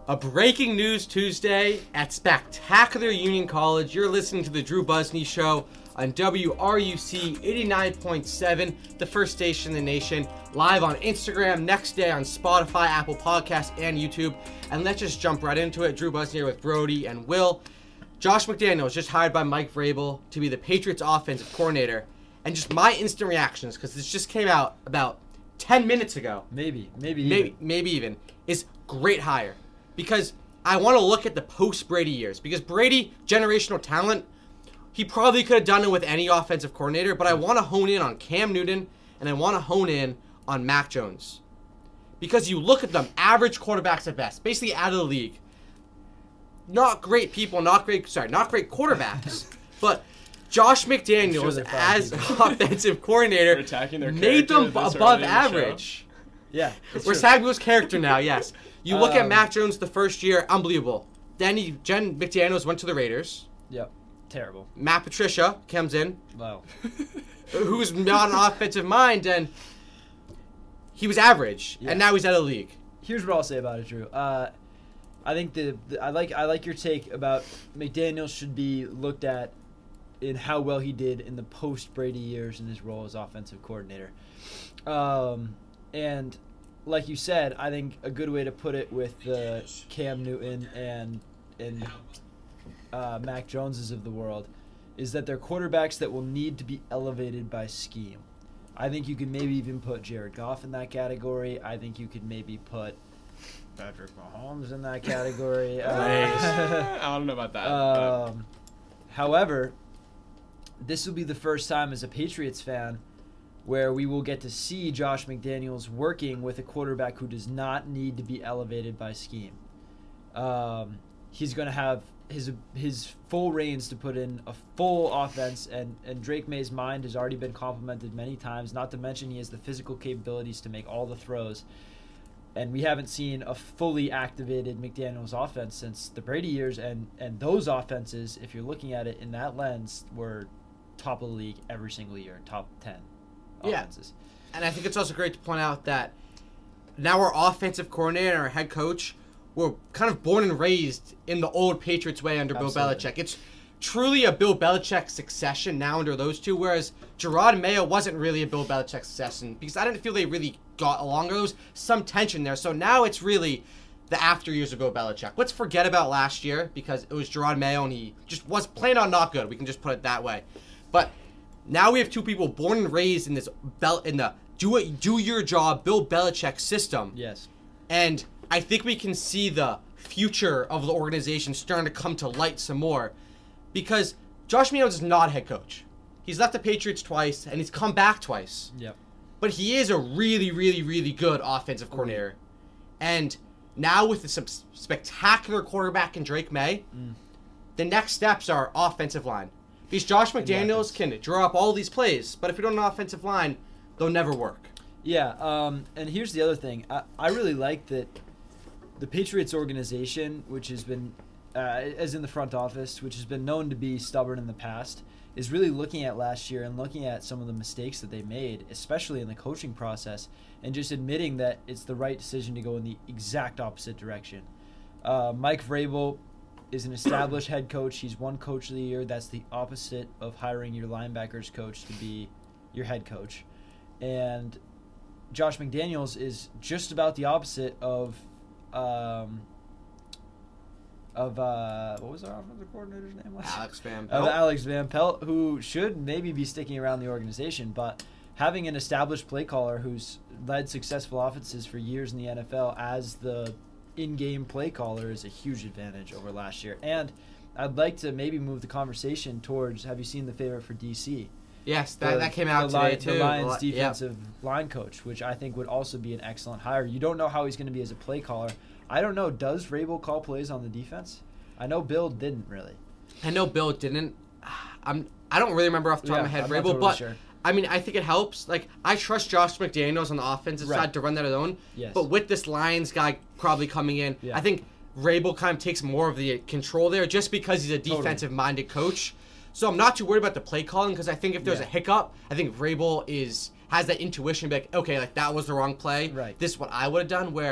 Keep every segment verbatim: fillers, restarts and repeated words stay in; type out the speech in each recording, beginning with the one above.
A breaking news Tuesday at Spectacular Union College. You're listening to the Drew Busney Show on W R U C eighty-nine point seven, the first station in the nation. Live on Instagram, next day on Spotify, Apple Podcasts, and YouTube. And let's just jump right into it. Drew Busney here with Brody and Will. Josh McDaniels just hired by Mike Vrabel to be the Patriots offensive coordinator. And just my instant reactions, because this just came out about ten minutes ago. Maybe, maybe, maybe, even. maybe even, is great hire. Because I want to look at the post-Brady years. Because Brady, generational talent, he probably could have done it with any offensive coordinator, but I want to hone in on Cam Newton, and I want to hone in on Mac Jones. Because you look at them, average quarterbacks at best, basically out of the league. Not great people, not great, sorry, not great quarterbacks, but Josh McDaniels, sure as offensive coordinator, made them above average. Yeah. We're Samuel's character now, yes. You look Um, at Mac Jones the first year, unbelievable. Then he, Jen McDaniels went to the Raiders. Yep. Terrible. Matt Patricia comes in, Wow. who's not an offensive mind, and he was average, Yeah. and now he's out of the league. Here's what I'll say about it, Drew. Uh, I think the, the I like I like your take about McDaniels should be looked at in how well he did in the post Brady years in his role as offensive coordinator. Um, and like you said, I think a good way to put it with the Cam Newton and and uh, Mac Joneses of the world is that they're quarterbacks that will need to be elevated by scheme. I think you could maybe even put Jared Goff in that category. I think you could maybe put Patrick Mahomes in that category. Uh, I don't know about that. um, however, this will be the first time as a Patriots fan where we will get to see Josh McDaniels working with a quarterback who does not need to be elevated by scheme. Um, he's going to have his his full reins to put in a full offense, and, and Drake May's mind has already been complimented many times, not to mention he has the physical capabilities to make all the throws. And we haven't seen a fully activated McDaniels offense since the Brady years, and, and those offenses, if you're looking at it in that lens, were top of the league every single year, top ten offenses. Yeah. And I think it's also great to point out that now our offensive coordinator and our head coach were kind of born and raised in the old Patriots way under Absolutely. Bill Belichick. It's truly a Bill Belichick succession now under those two, whereas Gerard Mayo wasn't really a Bill Belichick succession because I didn't feel they really got along. There was some tension there. So now it's really the after years of Bill Belichick. Let's forget about last year because it was Gerard Mayo and he just was plain on not good. We can just put it that way. But now we have two people born and raised in this Bel- in the do it, do your job Bill Belichick system. Yes. And I think we can see the future of the organization starting to come to light some more. Because Josh McDaniels is not a head coach. He's left the Patriots twice, and he's come back twice. Yep. But he is a really, really, really good offensive coordinator. And now with the sub- spectacular quarterback in Drake May, Mm. the next steps are offensive line. Because Josh McDaniels can draw up all these plays, but if we don't have an offensive line, they'll never work. Yeah, um, and here's the other thing. I, I really like that the Patriots organization, which has been, uh, as in the front office, which has been known to be stubborn in the past, is really looking at last year and looking at some of the mistakes that they made, especially in the coaching process, and just admitting that it's the right decision to go in the exact opposite direction. Uh, Mike Vrabel is an established head coach. He's won Coach of the Year. That's the opposite of hiring your linebackers coach to be your head coach. And Josh McDaniels is just about the opposite of um, of uh, what was our offensive coordinator's name? Was? Alex Van Of Pelt. Alex Van Pelt, who should maybe be sticking around the organization, but having an established play caller who's led successful offenses for years in the N F L as the in-game play caller is a huge advantage over last year. And I'd like to maybe move the conversation towards, have you seen the favorite for D C? Yes, that, The- that came out the today, Lion- too. The Lions Li- yeah. defensive line coach, which I think would also be an excellent hire. You don't know how he's going to be as a play caller. I don't know. Does Vrabel call plays on the defense? I know Bill didn't really. I know Bill didn't. I'm. I don't really remember off the top of my Yeah, head, I'm Vrabel, not totally but sure. I mean, I think it helps. Like, I trust Josh McDaniels on the offensive Right. side to run that alone. Yes. But with this Lions guy probably coming in, Yeah. I think Vrabel kind of takes more of the control there, just because he's a Totally. defensive-minded coach. So I'm not too worried about the play calling, because I think if there's Yeah. a hiccup, I think Vrabel is has that intuition, be like, okay, like that was the wrong play. Right. This is what I would have done. Where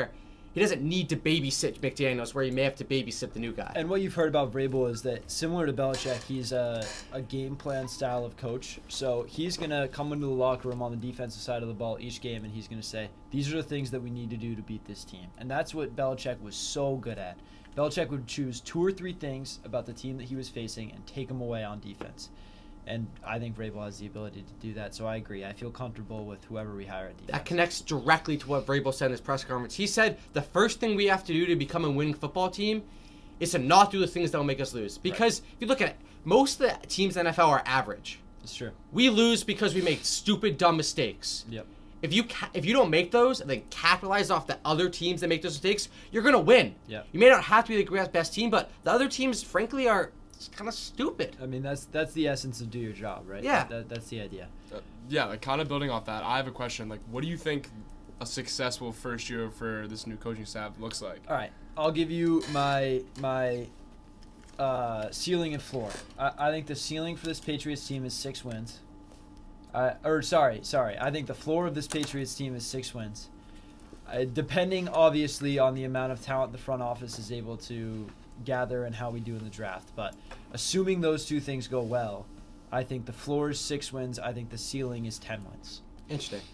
he doesn't need to babysit McDaniels where he may have to babysit the new guy. And what you've heard about Vrabel is that similar to Belichick, he's a, a game plan style of coach. So he's going to come into the locker room on the defensive side of the ball each game, and he's going to say, these are the things that we need to do to beat this team. And that's what Belichick was so good at. Belichick would choose two or three things about the team that he was facing and take them away on defense. And I think Vrabel has the ability to do that. So I agree. I feel comfortable with whoever we hire at defense. That connects directly to what Vrabel said in his press conference. He said the first thing we have to do to become a winning football team is to not do the things that will make us lose. Because right. if you look at it, most of the teams in the N F L are average. It's true. We lose because we make stupid, dumb mistakes. Yep. If you ca- if you don't make those and then capitalize off the other teams that make those mistakes, you're going to win. Yep. You may not have to be the best team, but the other teams, frankly, are kind of stupid. I mean, that's that's the essence of do your job, right? Yeah. That, that's the idea. Uh, yeah, like kind of building off that, I have a question. Like, what do you think a successful first year for this new coaching staff looks like? All right, I'll give you my my uh, ceiling and floor. I, I think the ceiling for this Patriots team is six wins. Uh, or sorry, sorry. I think the floor of this Patriots team is six wins. Uh, depending, obviously, on the amount of talent the front office is able to gather and how we do in the draft. But assuming those two things go well, I think the floor is six wins. I think the ceiling is ten wins. Interesting.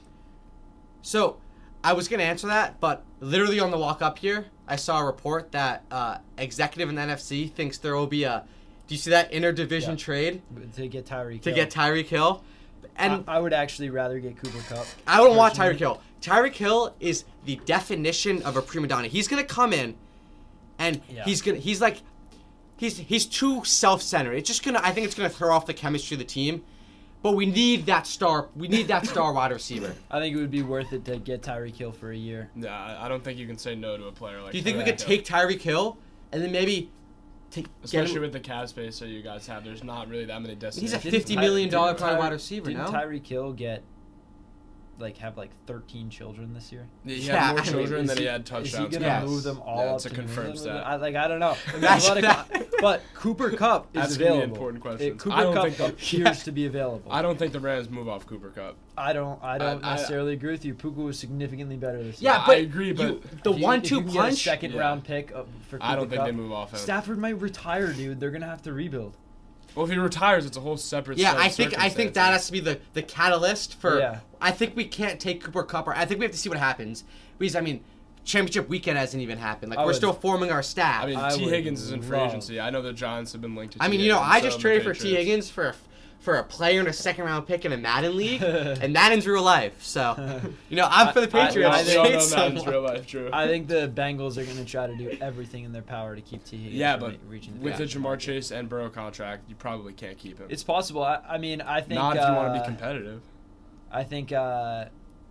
So, I was going to answer that, but literally on the walk up here, I saw a report that uh, executive in the N F C thinks there will be a, do you see that interdivision Yeah. trade? To get Tyreek To Hill. get Tyreek Hill. And I, I would actually rather get Cooper Kupp. I don't want personally. Tyreek Hill. Tyreek Hill is the definition of a prima donna. He's going to come in and Yeah. he's going to, he's like, he's he's too self-centered. It's just going to, I think it's going to throw off the chemistry of the team. But we need that star, we need that star wide receiver. I think it would be worth it to get Tyreek Hill for a year. Yeah, I I don't think you can say no to a player like. Do you think we Tyreek could Hill. take Tyreek Hill and then maybe take, get Especially him? with the cap space that you guys have, there's not really that many He's destinations. a Didn't fifty Ty- million dollars didn't probably Ty- wide receiver, Didn't no? Tyreek Hill get, like, have, like, thirteen children this year? He Yeah, had more I mean, children Is than he, he- had Is touchdowns. he going to Yes. move them all Yeah, up it's a to New confirmed England? stat. I, like, I don't know. There's a Imagine lot of that. co- but Cooper Kupp is That's gonna be available. important It, questions. Cooper I don't Kupp think that- appears Yeah. to be available. I don't think the Rams move off Cooper Kupp. I don't. I don't I- I- necessarily agree with you. Puka was significantly better this Yeah, year. I but agree, but you, the If you- one if two you can get a punch. second Yeah. round pick uh, for Cooper I don't think Kupp, they move off him. Stafford might retire, dude. They're gonna have to rebuild. Well, if he retires, it's a whole separate. Yeah, set of I think I think that has to be the, the catalyst for. Yeah. I think we can't take Cooper Kupp. Or I think we have to see what happens because I mean, championship weekend hasn't even happened. Like I we're would- still forming our staff. I mean, I T. would Higgins is in free love- agency. I know the Giants have been linked to. I T. mean, you know, Higgins, I so just have traded the for T. Patriots. Higgins for a, for a player and a second round pick in a Madden league, and Madden's real life. So, you know, I'm for the I- I- Patriots. I We all know Trade Madden's someone. real life, true. I think the Bengals are gonna try to do everything in their power to keep T. Higgins Yeah, from but re- reaching the with the draft. Jamar Chase and Burrow contract, you probably can't keep him. It's possible. I, I mean, I think Not if you want to uh, be competitive. I think. Uh,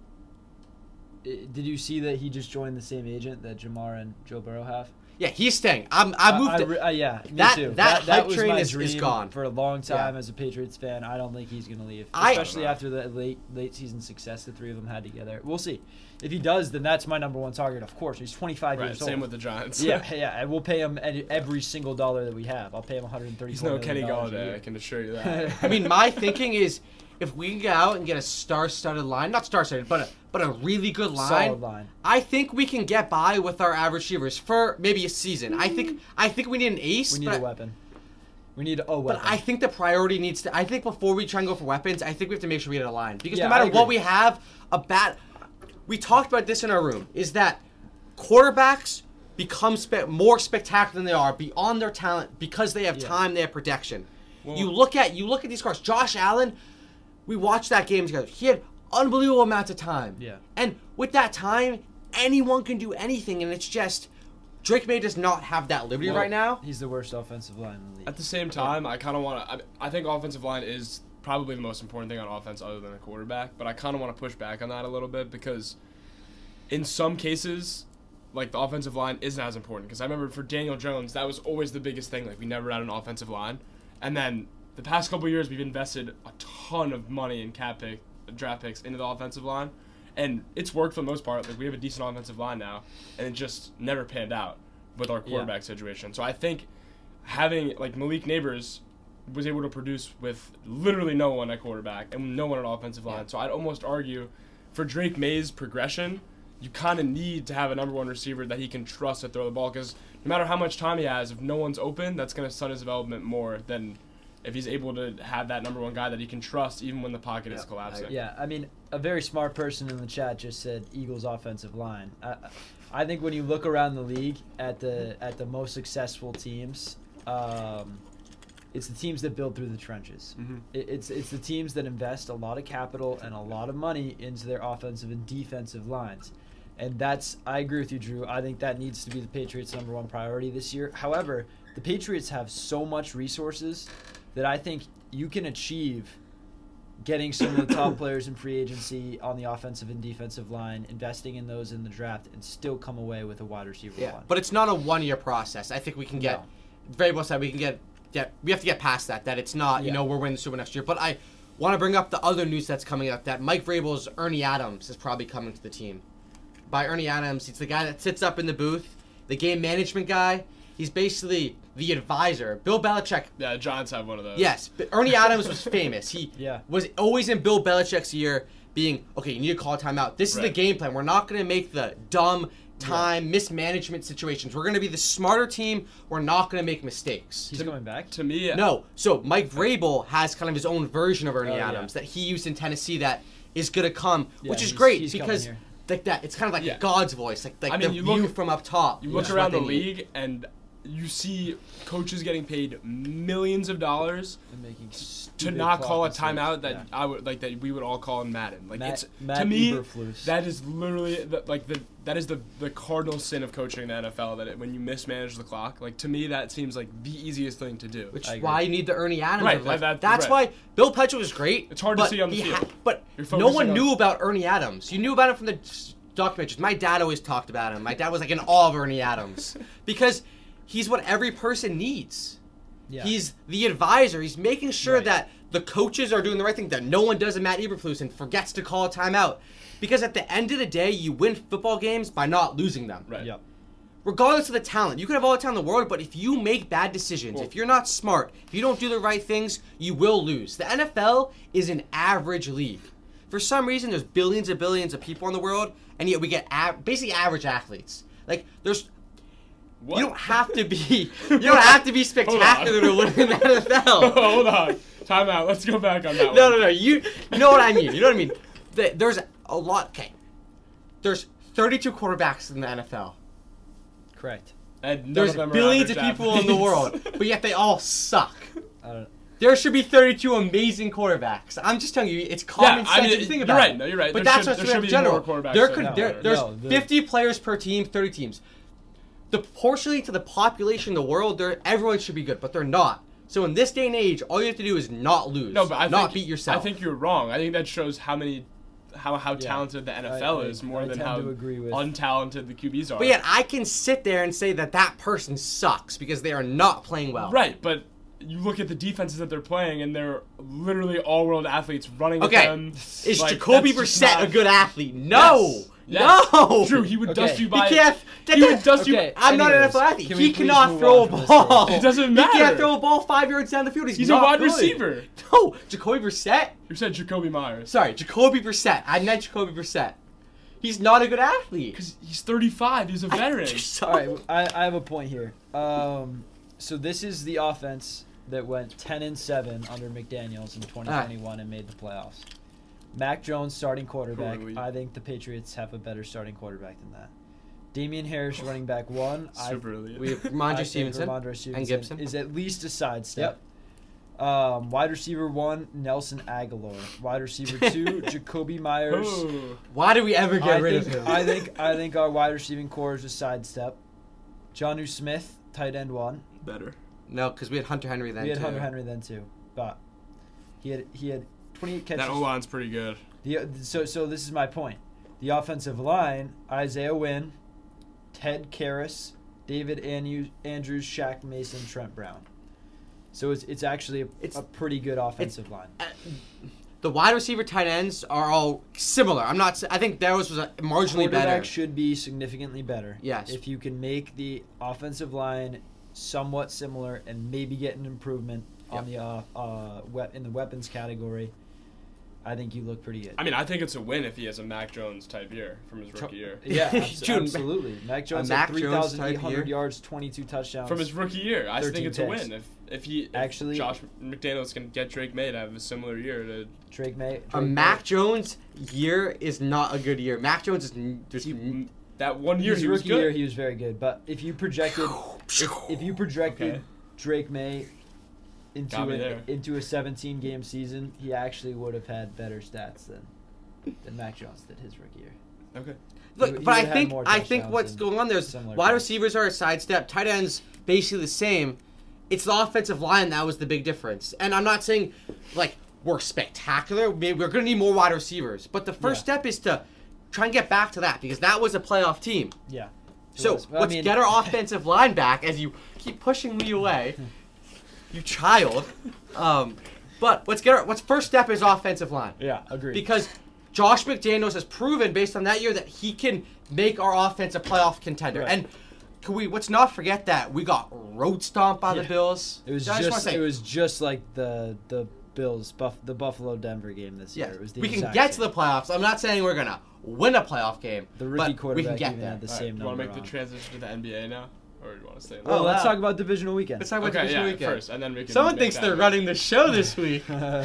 i- did you see that he just joined the same agent that Jamar and Joe Burrow have? Yeah, he's staying. I'm, I moved. I, it. re- uh, yeah, me That- too. that hype was train my is- is dream gone. for a long time Yeah. as a Patriots fan. I don't think he's going to leave, I- especially after the late late season success the three of them had together. We'll see. If he does, then that's my number one target. Of course, he's twenty-five Right, years same old. with the Giants. yeah, yeah, and we'll pay him any, every single dollar that we have. I'll pay him one hundred thirty. He's no Kenny Galladay, I can assure you that. I mean, my thinking is, if we can get out and get a star-studded line, not star-studded, but a, but a really good line, Solid line. I think we can get by with our average receivers for maybe a season. I think I think we need an ace. We need but a weapon. We need a weapon. But I think the priority needs to. I think before we try and go for weapons, I think we have to make sure we get a line because Yeah, no matter I what agree. we have, a bat. We talked about this in our room. Is that quarterbacks become spe- more spectacular than they are beyond their talent because they have Yeah. time, they have protection. Well- you look at you look at these cars. Josh Allen, we watched that game together. He had unbelievable amounts of time. Yeah. And with that time, anyone can do anything, and it's just Drake May does not have that liberty Well, right now. He's the worst offensive line in the league. At the same time, I kind of want to. I, I think offensive line is probably the most important thing on offense, other than a quarterback. But I kind of want to push back on that a little bit because, in some cases, like the offensive line isn't as important. Because I remember for Daniel Jones, that was always the biggest thing. Like we never had an offensive line, and then the past couple years we've invested a ton of money in cap pick, draft picks into the offensive line, and it's worked for the most part. Like we have a decent offensive line now, and it just never panned out with our quarterback situation. So I think having like Malik Neighbors was able to produce with literally no one at quarterback and no one at offensive line. Yeah. So I'd almost argue for Drake May's progression you kind of need to have a number one receiver that he can trust to throw the ball, because no matter how much time he has, if no one's open, that's going to stunt his development more than if he's able to have that number one guy that he can trust even when the pocket Yeah, is collapsing. Yeah, I mean, a very smart person in the chat just said Eagles offensive line. I, I think when you look around the league at the at the most successful teams, um, it's the teams that build through the trenches. Mhm. It, it's it's the teams that invest a lot of capital and a lot of money into their offensive and defensive lines. And that's, I agree with you, Drew. I think that needs to be the Patriots' number one priority this year. However, the Patriots have so much resources that I think you can achieve getting some of the top players in free agency on the offensive and defensive line, investing in those in the draft, and still come away with a wide receiver Yeah, one. but it's not a one-year process. I think we can get, No. very well said, we can get, get, we have to get past that, that it's not, you Yeah. know, we're winning the Super next year. But I want to bring up the other news that's coming up, that Mike Vrabel's Ernie Adams is probably coming to the team. By Ernie Adams, he's the guy that sits up in the booth, the game management guy. He's basically the advisor. Bill Belichick. Yeah, the Giants have one of those. Yes, but Ernie Adams was famous. He Yeah. was always in Bill Belichick's ear, being, okay, you need to call a timeout. This is the Right. game plan. We're not going to make the dumb time mismanagement situations. We're going to be the smarter team. We're not going to make mistakes. He's coming back? To me, No, so Mike Vrabel has kind of his own version of Ernie Oh, yeah. Adams that he used in Tennessee that is going to come, Yeah, which is he's- great he's coming because here. like that, it's kind of like Yeah. God's voice, like like I mean, the you view look- from up top. You which look is around what the they need. league and you see coaches getting paid millions of dollars And making to stupid not clock call a mistakes. timeout that Yeah. I would like that we would all call in Madden. Like Matt- it's Matt to me Eberflus. that is literally the, like the that is the the cardinal sin of coaching in the N F L, that it, when you mismanage the clock. Like to me that seems like the easiest thing to do. Which I is agree. why you need the Ernie Adams. Right, of life. that- That's right. why Bill Belichick was great. It's hard to but see on the he field. but You're no focusing one on- knew about Ernie Adams. You knew about him from the documentaries. My dad always talked about him. My dad was like in awe of Ernie Adams because he's what every person needs. Yeah. He's the advisor. He's making sure Right. that the coaches are doing the right thing, that no one does a Matt Eberflus and forgets to call a timeout. Because at the end of the day, you win football games by not losing them. Right. Yep. Regardless of the talent. You could have all the talent in the world, but if you make bad decisions, Well- if you're not smart, if you don't do the right things, you will lose. The N F L is an average league. For some reason, there's billions and billions of people in the world, and yet we get av- basically average athletes. Like, there's... What? You don't have to be... You don't have to be spectacular to win in the N F L. Hold on. Time out. Let's go back on that one. No, no, no. You, you know what I mean. You know what I mean. The- There's a lot... Okay. There's thirty-two quarterbacks in the N F L. Correct. And none There's of them are billions of average people in the athletes. world, but yet they all suck. I don't There should be thirty-two amazing quarterbacks. I'm just telling you, it's common Yeah, I sense mean, to think you're about. right. it. No, you're right. But There that's should- what's there in should be general. more quarterbacks There than could that. there, No, there's no, the- fifty players per team, thirty teams. The proportionally to the population of the world, there everyone should be good, but they're not. So in this day and age, all you have to do is not lose, No, but I not think, beat yourself. I think you're wrong. I think that shows how many, how how Yeah. talented the N F I- L I- is more I than tend how to agree with- untalented the Q Bs are. But yet I can sit there and say that that person sucks because they are not playing well. Right, but you look at the defenses that they're playing, and they're literally all-world athletes running with Okay, them. is Like, Jacoby that's just Brissett not- a good athlete? No. Yes. Yes. No. Drew, he would Okay. dust you He by. can't. That he would doesn't- dust Okay. you. I'm not an N Anyways, F L athlete. can He we please cannot move throw a on from this ball. stage? It doesn't He matter. can't throw a ball five yards down the field. He's, He's a not wide good. receiver. No, Jacoby Brissett. You said Jacoby Myers. Sorry, Jacoby Brissett. I meant Jacoby Brissett. He's not a good athlete. Because he's thirty-five. He's a veteran. All right, I, I have a point here. Um, so this is the offense that went ten and seven under McDaniels in twenty twenty-one and made the playoffs. Mac Jones starting quarterback. Poorly. I think the Patriots have a better starting quarterback than that. Damian Harris running back one. I, Super early. We have I Ramondre think Stevenson Ramondre Stevenson and Gibson. is at least a sidestep. Um, wide receiver one, Nelson Aguilar. Wide receiver two, Jacoby Myers. Oh. Why did we ever get I rid think, of him? I think I think our wide receiving core is a sidestep. Jonnu Smith, tight end one. Better. No, because we had Hunter Henry then we had too. Hunter Henry then too, but he had he had twenty-eight catches. That O line's pretty good. The, so so this is my point. The offensive line: Isaiah Wynn, Ted Karras, David Anu- Andrews, Shaq Mason, Trent Brown. So it's it's actually a, It's- a pretty good offensive line. Uh, The wide receiver tight ends are all similar. I'm not. s- I think theirs was a marginally Quarterback better. should be significantly better. Yes. If you can make the offensive line somewhat similar and maybe get an improvement on the uh, uh we- in the weapons category, I think you look pretty good. I mean, I think it's a win if he has a Mac Jones type year from his rookie year. Yeah, abs- Dude, absolutely. Mac Jones Mac had three Jones thousand eight type hundred year? yards, twenty-two touchdowns. From his rookie year, I think thirteen it's a picks. win if if he if Actually- Josh McDaniels can get Drake May to have a similar year to. Drake May. Drake A May. Mac Jones year is not a good year. Mac Jones is n- just. He, that one year His he was rookie good. year, he was very good. But if you projected, if, if you projected Okay. Drake May into Got me a, there. into a seventeen game season, he actually would have had better stats than than Mac Jones did his rookie year. Okay. Look, He- he but I would've had think more I think touchdowns what's and going on there is similar wide things. receivers are a sidestep, tight ends basically the same. It's the offensive line that was the big difference. And I'm not saying like we're spectacular. Maybe we're going to need more wide receivers, but the first Yeah. step is to try and get back to that because that was a playoff team. Yeah. It So was. Well, I let's mean- get our offensive line back as you keep pushing me away, you child. Um, but let's get our. What's first step is offensive line. Yeah, agreed. Because Josh McDaniels has proven based on that year that he can make our offense a playoff contender. Right. And can we let's not forget that we got road stomped by Yeah. the Bills. It was I just, wanna say, it was just like the the Bills Buff the Buffalo Denver game this yeah, year. It was the we can exact get to same. the playoffs. I'm not saying we're gonna win a playoff game. The rookie but quarterback we can get even there. had the All right, same you want number. to make the on. transition to the N B A now, or do you want to stay in? Well, Oh, let's wow. talk about divisional weekend. Let's talk about okay, divisional yeah, weekend. first, and then we can. Someone make thinks that they're one. running the show this week.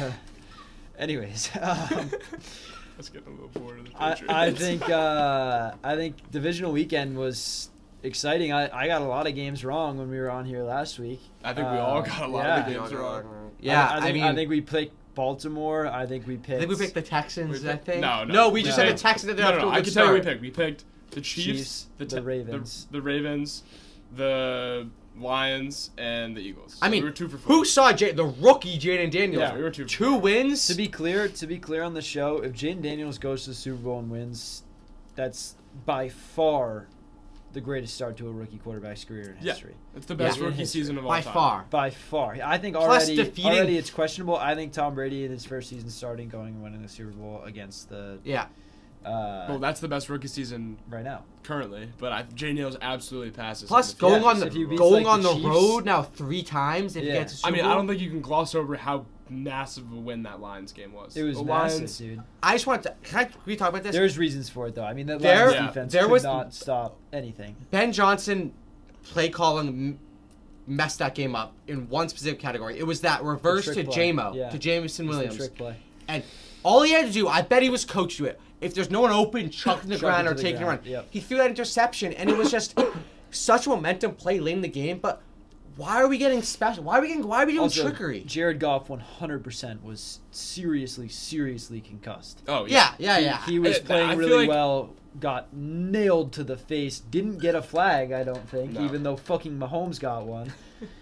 Anyways, um, Let's get a little bored of the I, Patriots. I think uh, I think divisional weekend was exciting. I, I got a lot of games wrong when we were on here last week. I think we Uh, all got a lot yeah. of the games wrong. Yeah, I, I, think, mean, I think we picked Baltimore. I think we picked. I think we picked the Texans. We I picked- think. no, no. no, we just No. said the Texans. That they're No, off no, to no. a I good can tell you we start. picked. We picked the Chiefs, Chiefs, the, the Te- Ravens. the, the Ravens, the Lions, and the Eagles. I So mean, we were two for four. who saw J- the rookie Jaden Daniels? Yeah, we were two for Two wins. To be clear, to be clear on the show, if Jaden Daniels goes to the Super Bowl and wins, that's by far the greatest start to a rookie quarterback's career in Yeah. history. It's the best Yeah. rookie History. season of all by time. far. By far, I think Plus already defeating- already it's questionable. I think Tom Brady in his first season starting, going and winning the Super Bowl against the Yeah. uh, Well, that's the best rookie season right now. currently, but I, Jay Nails absolutely passes. Plus, him. going Yeah, on so the if you beat, going like, on the the Chiefs- road now three times if Yeah. you get to Super I mean, Bowl. I don't think you can gloss over how massive a win that Lions game was. It was the massive, Lions, dude. I just want to. Can, I, can we talk about this? There's reasons for it though. I mean, the There- Lions Yeah. defense there could was- not stop anything. Ben Johnson play calling m- messed that game up in one specific category. It was that reverse trick to play. J-Mo, Yeah. to Jamison It's the Williams. trick play. And all he had to do, I bet he was coached to it. If there's no one open, chuck it to the Chuck ground it or to the take a run. ground, yep. He threw that interception, and it was just such a momentum play late in the game. But why are we getting special? Why are we getting? Why are we doing Also, trickery? Jared Goff one hundred percent was seriously, seriously concussed. Oh yeah. Yeah, yeah, He- yeah. He, was I- I playing feel really like- well, got nailed to the face, didn't get a flag, I don't think, No. even though fucking Mahomes got one.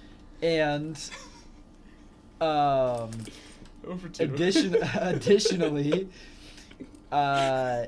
And um, Over two. addition, additionally, uh,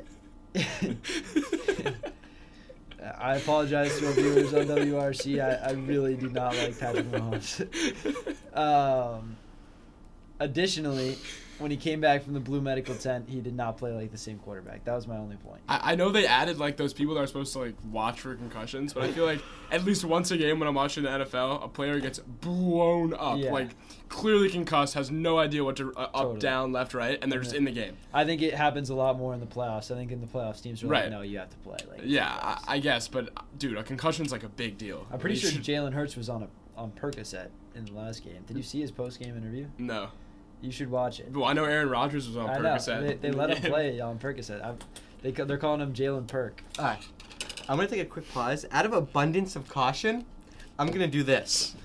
I apologize to our viewers on W R C. I, I really do not like Patrick Mahomes. Um, additionally, when he came back from the blue medical tent, he did not play like the same quarterback. That was my only point. I, I know they added like those people that are supposed to like watch for concussions, but I feel like at least once a game when I'm watching the N F L, a player gets blown up, Yeah. like clearly concussed, has no idea what to uh, up, Totally. down, left, right, and they're just Yeah. in the game. I think it happens a lot more in the playoffs. I think in the playoffs, teams are Right. like, no, you have to play. Like, Yeah, I, I guess, but dude, a concussion's like a big deal. I'm pretty You sure should- Jalen Hurts was on a on Percocet in the last game. Did you see his post game interview? No. You should watch it. Well, I know Aaron Rodgers was on I know Percocet. they, they let him play on Percocet. I'm, they ca- they're calling him Jalen Perk. All right. I'm going to take a quick pause. Out of abundance of caution, I'm going to do this.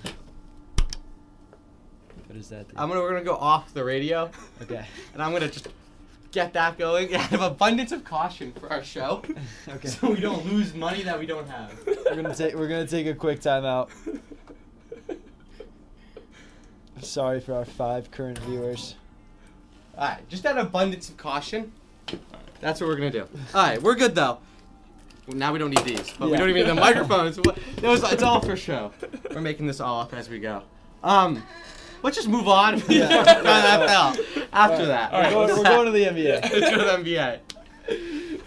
What is that? dude? I'm gonna, we're going to go off the radio, Okay. and I'm going to just get that going out of abundance of caution for our show. Okay. So we don't lose money that we don't have. We're gonna take we're gonna take a quick timeout. Sorry for our five current viewers. All right, just out of abundance of caution, that's what we're gonna do. All right, we're good though. Well, now we don't need these, but we Yeah. don't even need the microphones. It was, it's all for show. We're making this all up as we go. Um, let's just move on. Yeah. N F L after that. All right, we're, going, we're going to the N B A. Let's go to the N B A.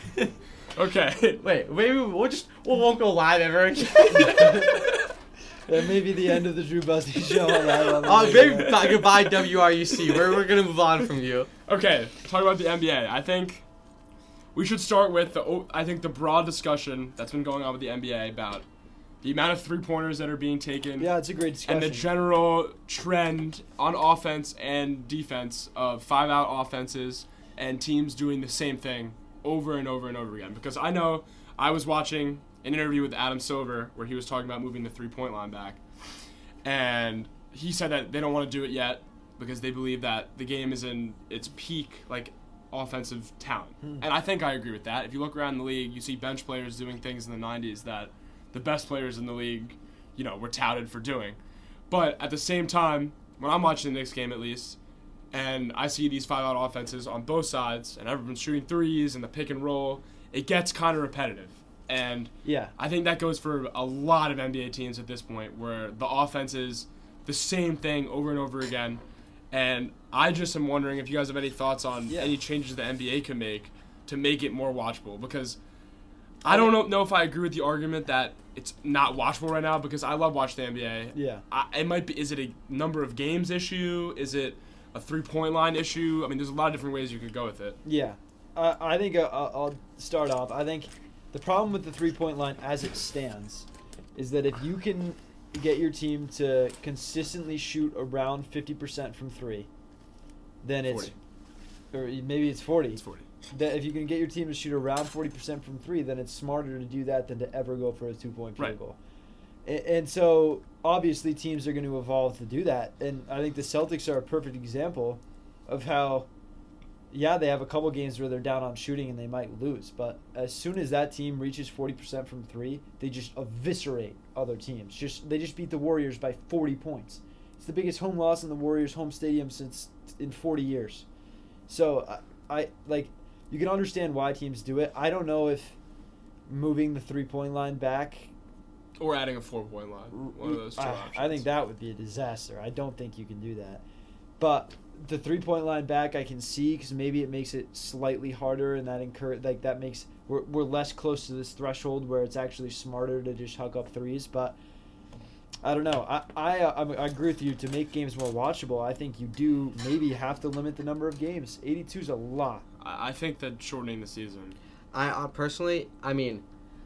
Okay. Wait, maybe we'll just we won't go live ever again. That may be the end of the Drew Busney show. On that, on Oh, the maybe bye- goodbye W R U C. We're we're gonna move on from you. Okay, talk about the N B A. I think we should start with the o- I think the broad discussion that's been going on with the N B A about the amount of three pointers that are being taken. Yeah, it's a great discussion. And the general trend on offense and defense of five out offenses and teams doing the same thing over and over and over again. Because I know I was watching an interview with Adam Silver where he was talking about moving the three-point line back. And he said that they don't want to do it yet because they believe that the game is in its peak, like, offensive talent. Hmm. And I think I agree with that. If you look around the league, you see bench players doing things in the nineties that the best players in the league, you know, were touted for doing. But at the same time, when I'm watching the Knicks game at least, and I see these five-out offenses on both sides, and everyone's shooting threes and the pick and roll, it gets kind of repetitive. And yeah, I think that goes for a lot of N B A teams at this point, where the offense is the same thing over and over again. And I just am wondering if you guys have any thoughts on yeah. any changes the N B A can make to make it more watchable. Because I don't know, know if I agree with the argument that it's not watchable right now, because I love watching the N B A. Yeah. I, it might be. Is it a number of games issue? Is it a three-point line issue? I mean, there's a lot of different ways you could go with it. Yeah, uh, I think uh, I'll start off. I think the problem with the three-point line as it stands is that if you can get your team to consistently shoot around fifty percent from three, then it's forty. or maybe it's forty. It's forty. That if you can get your team to shoot around forty percent from three, then it's smarter to do that than to ever go for a two-point field Right. goal. And, and so obviously teams are going to evolve to do that. And I think the Celtics are a perfect example of how, yeah, they have a couple games where they're down on shooting and they might lose. But as soon as that team reaches forty percent from three, they just eviscerate other teams. Just They just beat the Warriors by forty points. It's the biggest home loss in the Warriors' home stadium since in forty years. So I, I like... You can understand why teams do it. I don't know if moving the three-point line back... Or adding a four-point line. One of those two I, options. I think that would be a disaster. I don't think you can do that. But the three-point line back I can see, because maybe it makes it slightly harder, and that encourage, like that makes... We're, we're less close to this threshold where it's actually smarter to just hug up threes. But I don't know. I, I, uh, I agree with you. To make games more watchable, I think you do maybe have to limit the number of games. eighty-two is a lot. I I think that shortening the season. I uh, personally, I mean,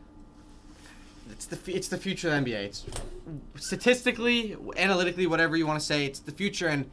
it's the f- it's the future of the N B A. It's statistically, analytically, whatever you want to say, it's the future. And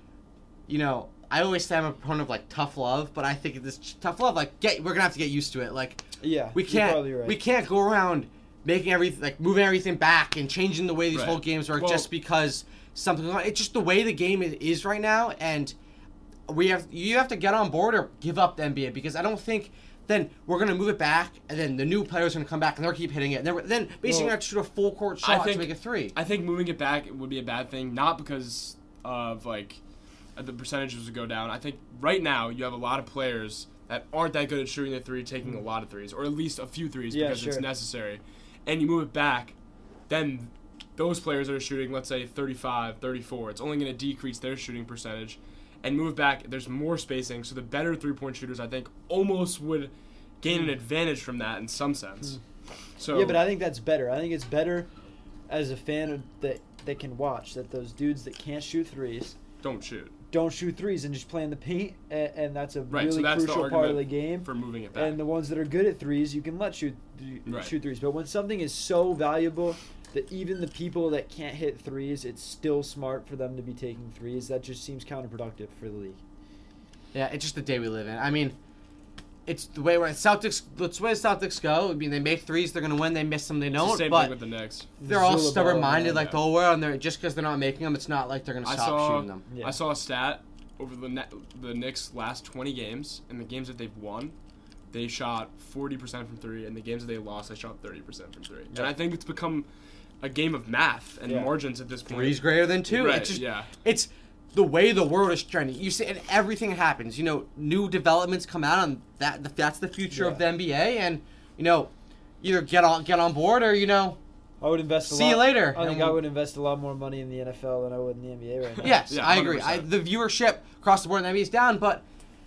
you know, I always say I'm a proponent of like tough love, but I think this ch- tough love, like, get we're gonna have to get used to it. Like, Yeah, we you're can't probably right. we can't go around making everything like moving everything back and changing the way these Right. whole games work Well- just because something's going on. It's just the way the game is, is right now, and we have you have to get on board or give up the N B A, because I don't think then we're gonna move it back and then the new players are gonna come back and they'll keep hitting it. And then, we're- then basically Well, you're gonna have to shoot a full court I shot think- to make a three. I think moving it back would be a bad thing, not because of like uh, the percentages would go down. I think right now you have a lot of players that aren't that good at shooting the three, taking a lot of threes, or at least a few threes Yeah, because it's sure. necessary. And you move it back, then those players that are shooting, let's say thirty-five, thirty-four, it's only going to decrease their shooting percentage. And move it back, there's more spacing, so the better three-point shooters, I think, almost would gain an advantage from that in some sense. So Yeah, but I think that's better. I think it's better as a fan of, that that can watch that those dudes that can't shoot threes don't shoot. don't shoot threes and just play in the paint, and, and that's a Right, so really that's the crucial part of the argument game. For moving it back. And the ones that are good at threes, you can let shoot Right. shoot threes. But when something is so valuable that even the people that can't hit threes, it's still smart for them to be taking threes. That just seems counterproductive for the league. Yeah, it's just the day we live in. I mean, it's the way we're Celtics. That's the way the Celtics go. I mean, they make threes, they're gonna win. They miss them, they It's the don't. same But thing with the Knicks. they're all Zilla ball, stubborn-minded man. like Yeah. the whole world, and they're just because they're not making them, it's not like they're gonna I stop saw shooting them. Yeah. I saw a stat over the ne- the Knicks' last twenty games, and the games that they've won, they shot forty percent from three, and the games that they lost, they shot thirty percent from three. And I think it's become a game of math and Yeah. margins at this point. Three's greater than two. Right, It's just, yeah. it's the way the world is trending. You see, and everything happens. You know, new developments come out, and that that's the future of Yeah. the N B A. And you know, either get on get on board or you know, I would invest a See lot. you later. I think And I we'll- would invest a lot more money in the N F L than I would in the N B A right now. yes, Yeah, I agree. I, one hundred the viewership across the board in the N B A is down, but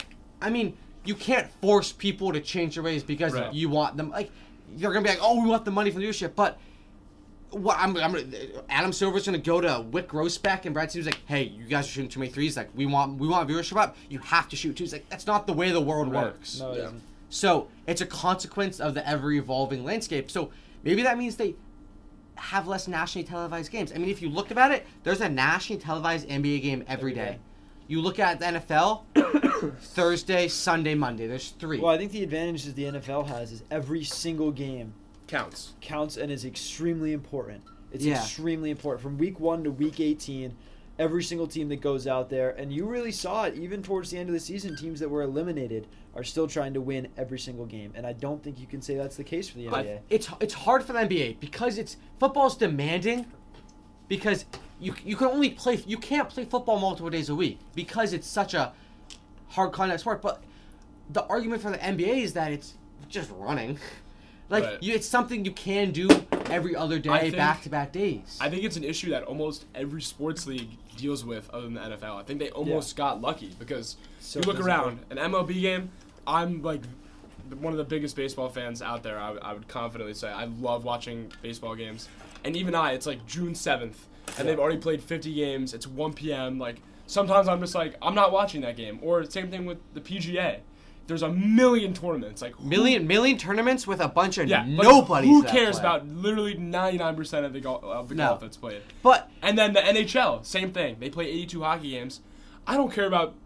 I mean, you can't force people to change their ways because Right. you want them. Like, you're gonna be like, oh, we want the money from the viewership, but What I'm, I'm Adam Silver's gonna go to Wick Grossbeck and Brad Stevens like, hey, you guys are shooting too many threes. Like, we want we want viewership up. You have to shoot twos. Like, that's not the way the world Right. works. No, it Yeah. isn't. So it's a consequence of the ever evolving landscape. So maybe that means they have less nationally televised games. I mean, if you look about it, there's a nationally televised N B A game every Every day. day. You look at the N F L, Thursday, Sunday, Monday. There's three. Well, I think the advantage that the N F L has is every single game Counts. counts and is extremely important. It's Yeah. extremely important from week one to week eighteen. Every single team that goes out there, and you really saw it even towards the end of the season. Teams that were eliminated are still trying to win every single game, and I don't think you can say that's the case for the N B A. But it's it's hard for the N B A because it's football's demanding. Because you you can only play you can't play football multiple days a week because it's such a hard contact sport. But the argument for the N B A is that it's just running. Like Right. you, it's something you can do every other I day, think- back to back days. I think it's an issue that almost every sports league deals with other than the N F L. I think they almost got lucky because So you look physical. around, an M L B game, I'm like the- one of the biggest baseball fans out there, I, I would confidently say. I love watching baseball games. And even I, it's like June seventh, and they've already played fifty games. It's one p.m. Like, sometimes I'm just like, I'm not watching that game. Or same thing with the P G A. There's a million tournaments. Like who- million million tournaments with a bunch of Yeah, but nobodies. who that cares play. about literally ninety-nine percent of the, gol- of the No. golf that's played? But And then the N H L, same thing. They play eighty-two hockey games. I don't care about.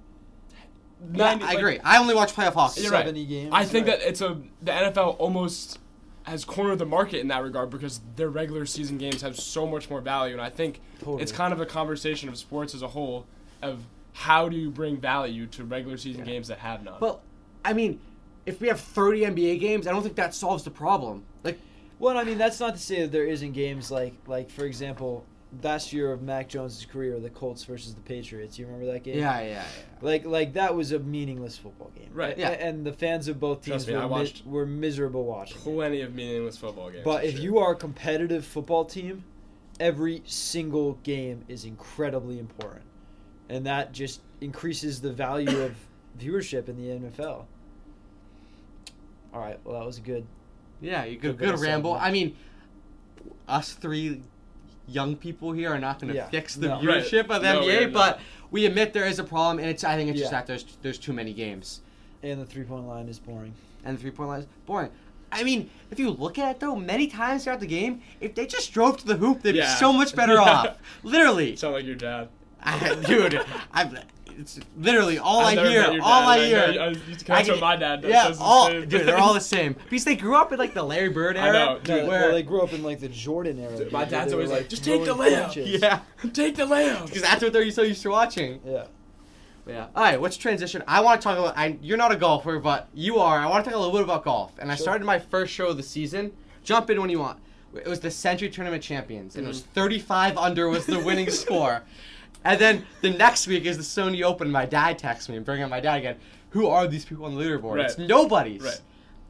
yeah, ninety I like, agree. I only watch playoff hockey. You're right. seventy games. I think right. that it's a the N F L almost has cornered the market in that regard because their regular season games have so much more value, and I think Totally. it's kind of a conversation of sports as a whole of how do you bring value to regular season games that have none. Well, I mean, if we have thirty N B A games, I don't think that solves the problem. Like, Well, I mean, that's not to say that there isn't games like, like for example, last year of Mac Jones' career, the Colts versus the Patriots. You remember that game? yeah, yeah, yeah. Like, like that was a meaningless football game. Right. A- Yeah. And the fans of both teams Trust me, I were, mi- watched were miserable watching. it. Plenty of meaningless football games. But for if sure. you are a competitive football team, every single game is incredibly important, and that just increases the value of viewership in the N F L. All right. Well, that was a good. Yeah, you good, Good bit good of ramble. segment. I mean, us three young people here are not going to Yeah. fix the No. viewership Right. of the No, N B A, we're but not. we admit there is a problem, and it's. I think it's just Yeah. that there's there's too many games, And the three point line is boring. and the three point line is boring. I mean, if you look at it though, many times throughout the game, if they just drove to the hoop, they'd Yeah. be so much better Yeah. off. Literally, sound like your dad. I, dude, I've. It's literally all I've I never hear. met your All dad, I and hear. know- I- That's what my dad does. Yeah, says the all same dude, they're thing. all the same because they grew up in like the Larry Bird I era. know, dude. No, where, well, they grew up in like the Jordan era. Dude, my dude, dad's where they always were, like, "Just take the throwing layup." punches. yeah, Take the layup. because that's what they're so used to watching. Yeah. Yeah. All right, let's transition. I want to talk about. I, you're not a golfer, but you are. I want to talk a little bit about golf. And I Sure. started my first show of the season. Jump in when you want. It was the Century Tournament Champions, and it was thirty-five under was the winning score. And then the next week is the Sony Open. My dad texts me and bring up my dad again. Who are these people on the leaderboard? Right. It's nobody's. Right.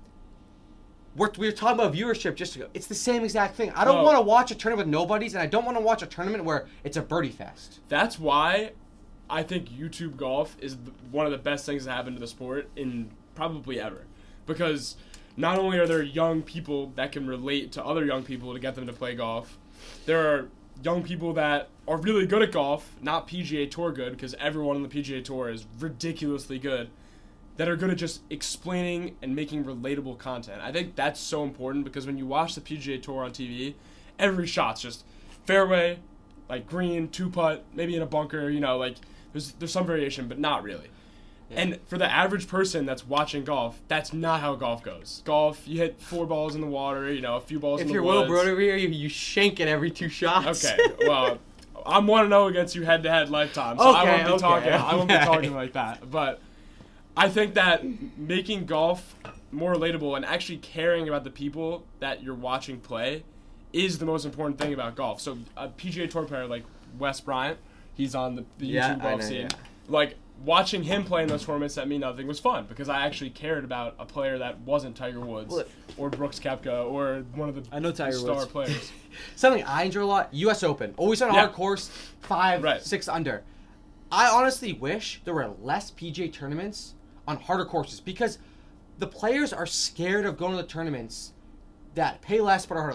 We're, we were talking about viewership just ago. It's the same exact thing. I don't Oh. want to watch a tournament with nobodies, and I don't want to watch a tournament where it's a birdie fest. That's why I think YouTube golf is the, one of the best things that happened to the sport in probably ever. Because not only are there young people that can relate to other young people to get them to play golf, there are young people that are really good at golf, not P G A Tour good, because everyone on the P G A Tour is ridiculously good, that are good at just explaining and making relatable content. I think that's so important because when you watch the P G A Tour on T V, every shot's just fairway, like green, two putt, maybe in a bunker, you know, like there's there's some variation, but not really. Yeah. And for the average person that's watching golf, that's not how golf goes. Golf, you hit four balls in the water, you know, a few balls If in the you're woods. Will Brody over here, you, you shank it every two shots. Okay, well, I'm one to know against you head to head lifetime, so I Okay, won't be okay, talking. I won't be okay. talking like that. But I think that making golf more relatable and actually caring about the people that you're watching play is the most important thing about golf. So a P G A Tour player like Wes Bryant, he's on the, the YouTube Yeah, I golf know, scene. yeah. Like watching him play in those tournaments that mean nothing was fun because I actually cared about a player that wasn't Tiger Woods Well, or Brooks Koepka or one of the I know Tiger star Woods. players. Something I enjoy a lot, U S Open. Always on a Yeah. hard course, five, Right. six under. I honestly wish there were less P G A tournaments on harder courses because the players are scared of going to the tournaments that pay less but are harder. Like,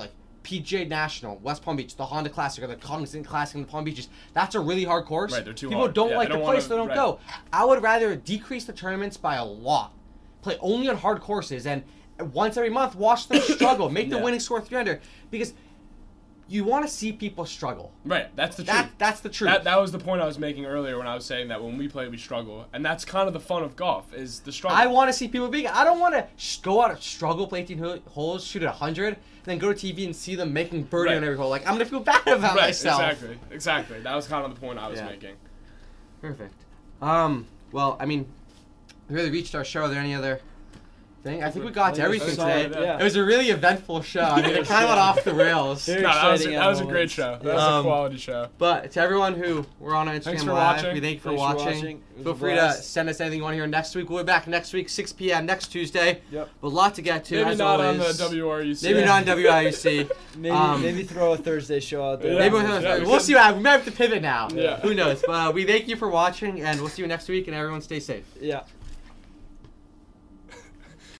P G A National, West Palm Beach, the Honda Classic, or the Cognizant Classic in the Palm Beaches. That's a really hard course. Right, they're too People hard. don't Yeah, like they the don't place, wanna- they don't right. go. I would rather decrease the tournaments by a lot. Play only on hard courses, and once every month, watch them struggle. Make the Yeah. winning score three under. Because you want to see people struggle. Right, that's the That, truth. that's the truth. That, that was the point I was making earlier when I was saying that when we play, we struggle. And that's kind of the fun of golf, is the struggle. I want to see people big. I don't want to sh- go out and struggle, play eighteen ho- holes, shoot at one hundred, and then go to T V and see them making birdie Right. on every hole. Like, I'm going to feel bad about Right, myself. exactly, exactly. That was kind of the point I was Yeah. making. Perfect. Um, well, I mean, we really reached our show. Are there any other thing? I think we got to I think everything it's today. solid, yeah. It was a really eventful show. I mean, it kind of went off the rails. Very No, that was, a, exciting that was a moments. great show. That Yeah. was Um, a quality show. But to everyone who were on our Instagram Thanks for Live, watching. we thank you for Thanks for watching. watching. It was Feel a free to blast. send us anything you want to hear next week. We'll be back next week, six p.m. next Tuesday. Yep. But a lot to get to, Maybe as not always. on the W R U C. Maybe not on W I U C. Maybe Um, maybe throw a Thursday show out there. Yeah. Maybe we'll, Yeah, we we'll could- see. What, we might have to pivot now. Yeah. Who knows? But uh, we thank you for watching, and we'll see you next week. And everyone, stay safe. Yeah.